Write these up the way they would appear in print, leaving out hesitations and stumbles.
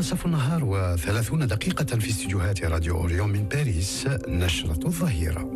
منتصف النهار و30 دقيقة في استديوهات راديو أوريون من باريس، نشرة الظهيرة.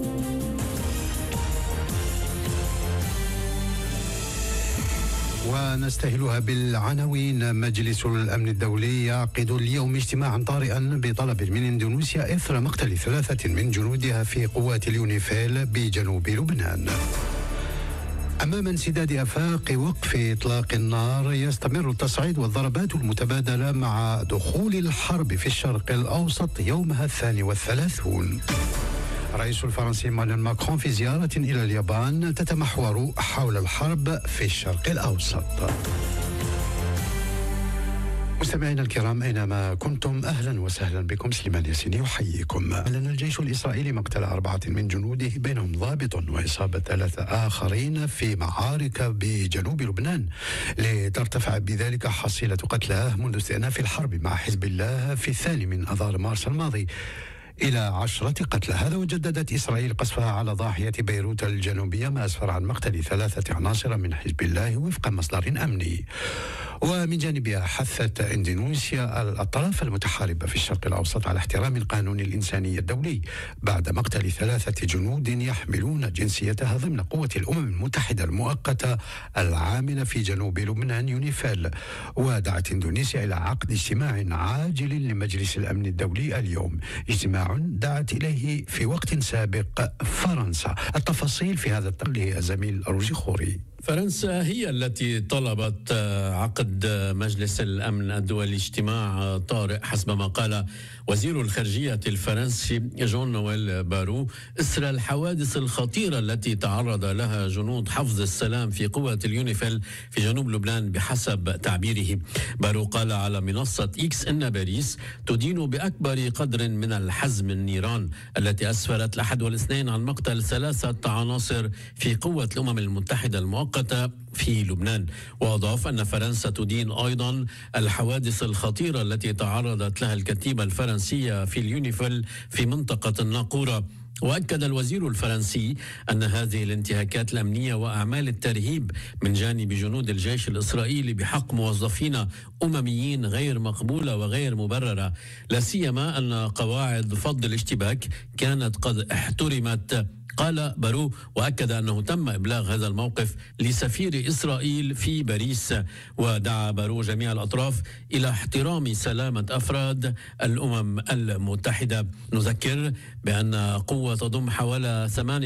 ونستهلها بالعناوين. مجلس الأمن الدولي يعقد اليوم اجتماعا طارئا بطلب من إندونيسيا إثر مقتل 3 من جنودها في قوات اليونيفيل بجنوب لبنان. أمام انسداد آفاق وقف إطلاق النار، يستمر التصعيد والضربات المتبادلة مع دخول الحرب في الشرق الأوسط يومها 32. الرئيس الفرنسي إيمانويل ماكرون في زيارة إلى اليابان تتمحور حول الحرب في الشرق الأوسط. مستمعينا الكرام أينما كنتم، أهلا وسهلا بكم. سليمان ياسين يحييكم. أعلن الجيش الإسرائيلي مقتل 4 من جنوده بينهم ضابط وإصابة 3 آخرين في معارك بجنوب لبنان، لترتفع بذلك حصيلة قتلاه منذ استئناف الحرب مع حزب الله في 2 آذار مارس الماضي إلى 10 قتلى. هذا وجددت إسرائيل قصفها على ضاحية بيروت الجنوبية، ما أسفر عن مقتل 3 عناصر من حزب الله وفق مصدر أمني. ومن جانبها حثت إندونيسيا الأطراف المتحاربة في الشرق الأوسط على احترام القانون الإنساني الدولي بعد مقتل 3 جنود يحملون جنسيتها ضمن قوة الأمم المتحدة المؤقتة العاملة في جنوب لبنان يونيفيل. ودعت إندونيسيا إلى عقد اجتماع عاجل لمجلس الأمن الدولي اليوم، اجتماع دعت إليه في وقت سابق فرنسا. التفاصيل في هذا التقرير الزميل روجي خوري. فرنسا هي التي طلبت عقد مجلس الأمن الدولي اجتماع طارئ حسب ما قال وزير الخارجية الفرنسي جون نويل بارو إثر الحوادث الخطيرة التي تعرض لها جنود حفظ السلام في قوة اليونيفيل في جنوب لبنان بحسب تعبيره. بارو قال على منصة إكس إن باريس تدين بأكبر قدر من الحزم النيران التي أسفرت الأحد والاثنين عن مقتل 3 عناصر في قوة الأمم المتحدة المؤقتة في لبنان. وأضاف أن فرنسا تدين أيضا الحوادث الخطيرة التي تعرضت لها الكتيبة الفرنسية في اليونيفيل في منطقة الناقورة. وأكد الوزير الفرنسي أن هذه الانتهاكات الأمنية وأعمال الترهيب من جانب جنود الجيش الإسرائيلي بحق موظفين أمميين غير مقبولة وغير مبررة، لا سيما أن قواعد فض الاشتباك كانت قد احترمت، قال بارو. وأكد أنه تم إبلاغ هذا الموقف لسفير إسرائيل في باريس. ودعا بارو جميع الأطراف إلى احترام سلامة أفراد الأمم المتحدة. نذكر بأن قوة تضم حوالي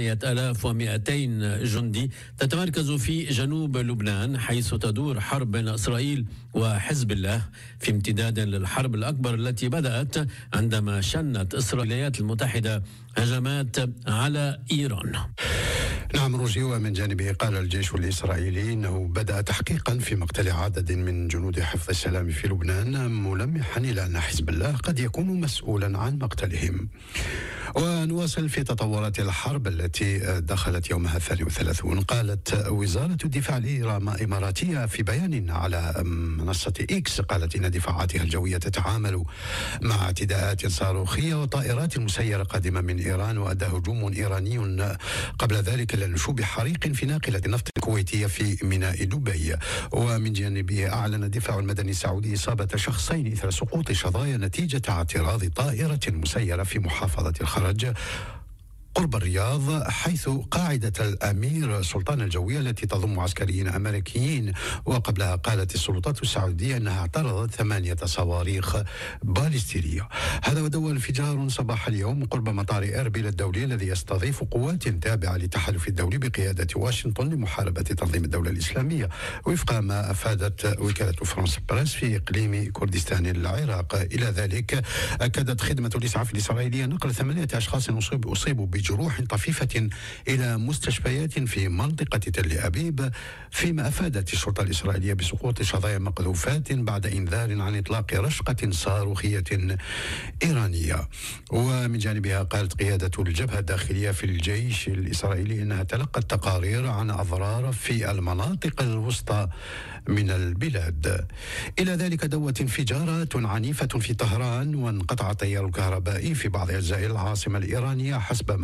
8200 جندي تتمركز في جنوب لبنان، حيث تدور حرب بين إسرائيل وحزب الله في امتداد للحرب الأكبر التي بدأت عندما شنت إسرائيل الولايات المتحدة هجمات على إيران. نعم روجي. ومن جانبه قال الجيش الإسرائيلي إنه بدأ تحقيقا في مقتل عدد من جنود حفظ السلام في لبنان، ملمحا إلى أن حزب الله قد يكون مسؤولا عن مقتلهم. ونواصل في تطورات الحرب التي دخلت يومها 32. قالت وزارة الدفاع الإماراتية في بيان على منصة إكس، قالت إن دفاعاتها الجوية تتعامل مع اعتداءات صاروخية وطائرات مسيرة قادمة من إيران. وأدى هجوم إيراني قبل ذلك إلى نشوب حريق في ناقلة نفط كويتية في ميناء دبي. ومن جانبه أعلن الدفاع المدني السعودي إصابة شخصين إثر سقوط شظايا نتيجة اعتراض طائرة مسيرة في محافظة الخرج قرب الرياض، حيث قاعدة الأمير سلطان الجوية التي تضم عسكريين أمريكيين. وقبلها قالت السلطات السعودية أنها اعترضت 8 صواريخ باليستيرية. هذا ودوى انفجار صباح اليوم قرب مطار إربيل الدولي الذي يستضيف قوات تابعة للتحالف الدولي بقيادة واشنطن لمحاربة تنظيم الدولة الإسلامية، وفق ما أفادت وكالة فرانس بريس في إقليم كردستان العراق. إلى ذلك أكدت خدمة الإسعاف الإسرائيلية نقل 8 أشخاص أصيبوا بجروح طفيفة إلى مستشفيات في منطقة تل أبيب، فيما أفادت الشرطة الإسرائيلية بسقوط شظايا مقذوفات بعد إنذار عن إطلاق رشقة صاروخية إيرانية. ومن جانبها قالت قيادة الجبهة الداخلية في الجيش الإسرائيلي إنها تلقت تقارير عن أضرار في المناطق الوسطى من البلاد. إلى ذلك دوت انفجارات عنيفة في طهران، وانقطع التيار الكهربائي في بعض أجزاء العاصمة الإيرانية حسب ما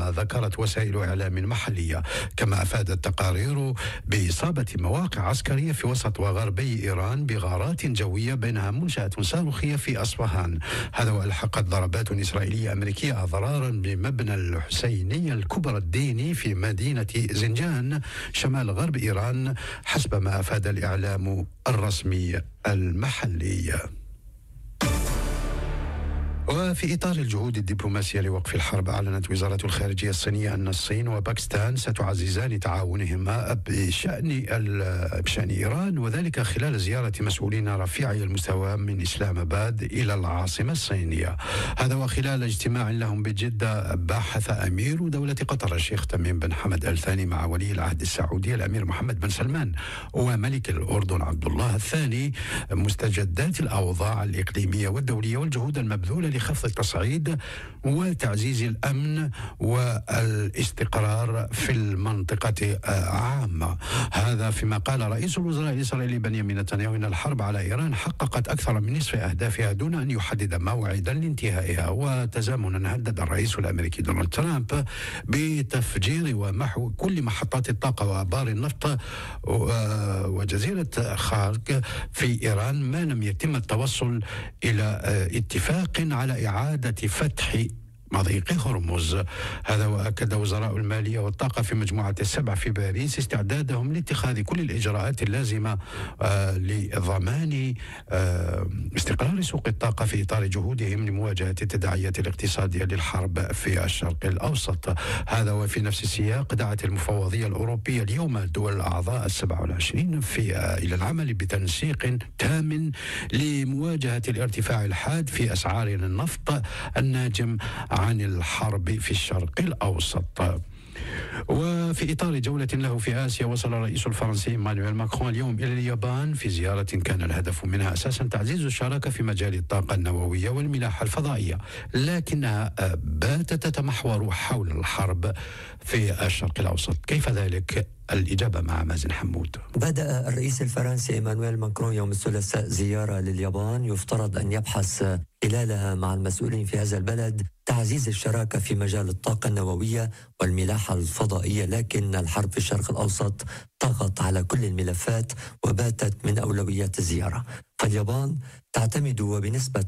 كما ذكرت وسائل إعلام محلية. كما أفادت تقارير بإصابة مواقع عسكرية في وسط وغربي إيران بغارات جوية بينها منشأة صاروخية في أصفهان. هذا وألحقت ضربات إسرائيلية أمريكية أضرارا بمبنى الحسينية الكبرى الديني في مدينة زنجان شمال غرب إيران حسب ما أفاد الإعلام الرسمي المحلي. وفي إطار الجهود الدبلوماسية لوقف الحرب، أعلنت وزارة الخارجية الصينية أن الصين وباكستان ستعززان تعاونهما بشأن إيران، وذلك خلال زيارة مسؤولين رفيعي المستوى من إسلام آباد إلى العاصمة الصينية. هذا وخلال اجتماع لهم بجدة، بحث أمير دولة قطر الشيخ تميم بن حمد آل ثاني مع ولي العهد السعودي الأمير محمد بن سلمان وملك الأردن عبد الله الثاني مستجدات الأوضاع الإقليمية والدولية والجهود المبذولة لخفض التصعيد وتعزيز الأمن والاستقرار في المنطقة عامة. هذا فيما قال رئيس الوزراء الإسرائيلي بنيامين نتنياهو إن الحرب على إيران حققت أكثر من نصف أهدافها دون أن يحدد موعدا لانتهائها. وتزامنا هدد الرئيس الأمريكي دونالد ترامب بتفجير ومحو كل محطات الطاقة وآبار النفط وجزيرة خارج في إيران ما لم يتم التوصل إلى اتفاق على إعادة فتح مضيق هرمز. هذا وأكد وزراء المالية والطاقة في مجموعة السبع في باريس استعدادهم لاتخاذ كل الإجراءات اللازمة لضمان استقرار سوق الطاقة في إطار جهودهم لمواجهة التداعيات الاقتصادية للحرب في الشرق الأوسط. هذا وفي نفس السياق دعت المفوضية الأوروبية اليوم الدول الأعضاء 27 إلى العمل بتنسيق تام لمواجهة الارتفاع الحاد في أسعار النفط الناجم عن الحرب في الشرق الأوسط. وفي إطار جولة له في آسيا، وصل الرئيس الفرنسي إيمانويل ماكرون اليوم إلى اليابان في زيارة كان الهدف منها أساسا تعزيز الشراكة في مجال الطاقة النووية والملاحة الفضائية، لكنها باتت تتمحور حول الحرب في الشرق الأوسط. كيف ذلك؟ الإجابة مع مازن حمود. بدأ الرئيس الفرنسي إيمانويل ماكرون يوم الثلاثاء زيارة لليابان يفترض أن يبحث خلالها مع المسؤولين في هذا البلد تعزيز الشراكة في مجال الطاقة النووية والملاحة الفضائية، لكن الحرب في الشرق الأوسط طغت على كل الملفات وباتت من أولويات الزيارة. فاليابان تعتمد وبنسبة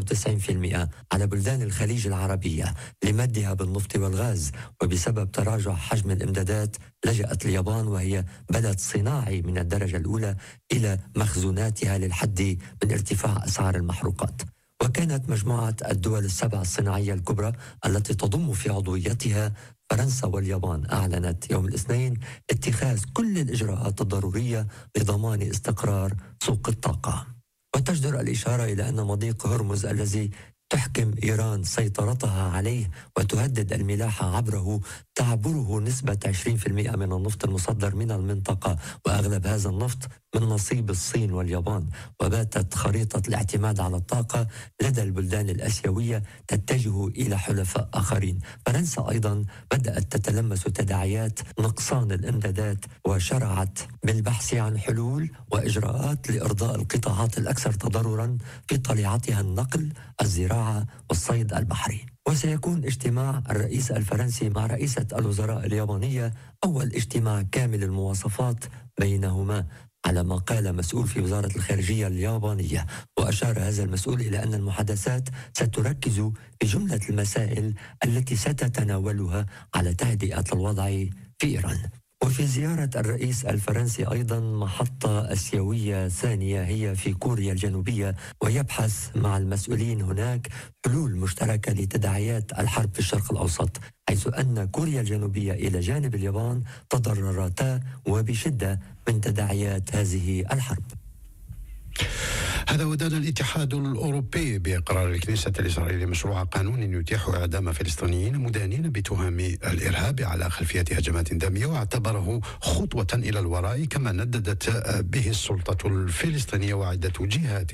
95% على بلدان الخليج العربية لمدها بالنفط والغاز، وبسبب تراجع حجم الإمدادات لجأت اليابان وهي بلد صناعي من الدرجة الأولى إلى مخزوناتها للحد من ارتفاع أسعار المحروقات. وكانت مجموعة الدول السبع الصناعية الكبرى التي تضم في عضويتها فرنسا واليابان أعلنت يوم الاثنين اتخاذ كل الإجراءات الضرورية لضمان استقرار سوق الطاقة. وتجدر الإشارة إلى أن مضيق هرمز الذي تحكم إيران سيطرتها عليه وتهدد الملاحة عبره تعبره نسبة 20% من النفط المصدر من المنطقة، وأغلب هذا النفط من نصيب الصين واليابان. وباتت خريطة الاعتماد على الطاقة لدى البلدان الآسيوية تتجه إلى حلفاء آخرين. فرنسا أيضا بدأت تتلمس تداعيات نقصان الإمدادات وشرعت بالبحث عن حلول وإجراءات لإرضاء القطاعات الأكثر تضررا في طليعتها النقل، الزراعة والصيد البحري. وسيكون اجتماع الرئيس الفرنسي مع رئيسة الوزراء اليابانية أول اجتماع كامل المواصفات بينهما، على ما قال مسؤول في وزارة الخارجية اليابانية. وأشار هذا المسؤول إلى أن المحادثات ستركز في جملة المسائل التي ستتناولها على تهدئة الوضع في إيران. وفي زيارة الرئيس الفرنسي أيضا محطة آسيوية ثانية هي في كوريا الجنوبية، ويبحث مع المسؤولين هناك حلول مشتركة لتداعيات الحرب في الشرق الأوسط، حيث أن كوريا الجنوبية إلى جانب اليابان تضررتا وبشدة من تداعيات هذه الحرب. هذا ودان الاتحاد الأوروبي بإقرار الكنيسة الإسرائيلية مشروع قانون يتيح إعدام فلسطينيين مدانين بتهم الإرهاب على خلفية هجمات دامية، واعتبره خطوة إلى الوراء، كما نددت به السلطة الفلسطينية وعدة جهات.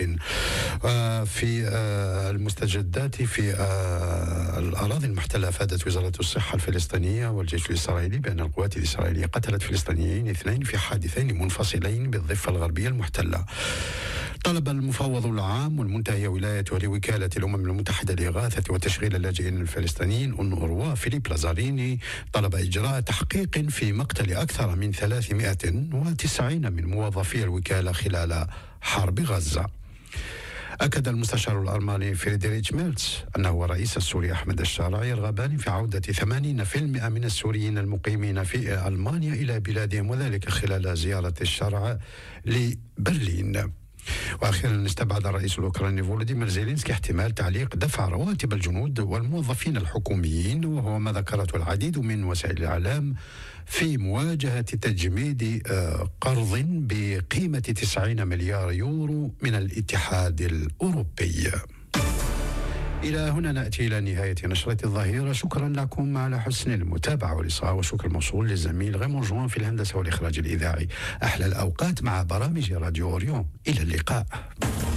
في المستجدات في الأراضي المحتلة، أفادت وزارة الصحة الفلسطينية والجيش الإسرائيلي بأن القوات الإسرائيلية قتلت فلسطينيين 2 في حادثين منفصلين بالضفة الغربية المحتلة. طلب المفوض العام والمنتهي ولايته لوكالة الأمم المتحدة لإغاثة وتشغيل اللاجئين الفلسطينيين أونروا فيليب لازاريني طلب إجراء تحقيق في مقتل أكثر من 390 من موظفي الوكالة خلال حرب غزة. أكد المستشار الألماني فريدريتش ميرتز أنه الرئيس السوري أحمد الشارع يرغبان في عودة 80% من السوريين المقيمين في ألمانيا إلى بلادهم، وذلك خلال زيارة الشارع لبرلين. وأخيرا استبعد الرئيس الأوكراني فولوديمير زيلينسكي احتمال تعليق دفع رواتب الجنود والموظفين الحكوميين، وهو ما ذكرته العديد من وسائل الإعلام في مواجهة تجميد قرض بقيمة 90 مليار يورو من الاتحاد الأوروبي. إلى هنا نأتي إلى نهاية نشرة الظهيرة. شكرا لكم على حسن المتابعة والإصغاء، وشكر موصول للزميل غيمون جوان في الهندسة والإخراج الإذاعي. أحلى الأوقات مع برامج راديو أوريون. إلى اللقاء.